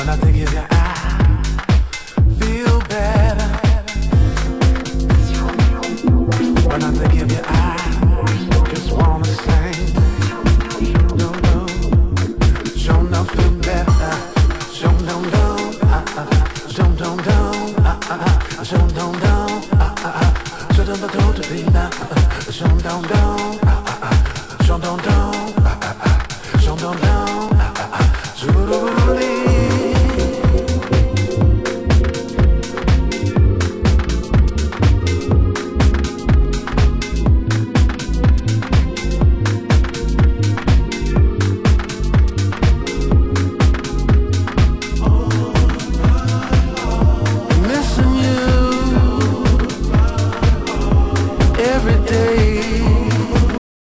I think of your eyes, feel better. When I think of your eyes, just wanna sing. No, no, show no feel better. Show no, no, show no, no, show no, no, show no, no, to be now. Show no, no, show no, no, show no, no.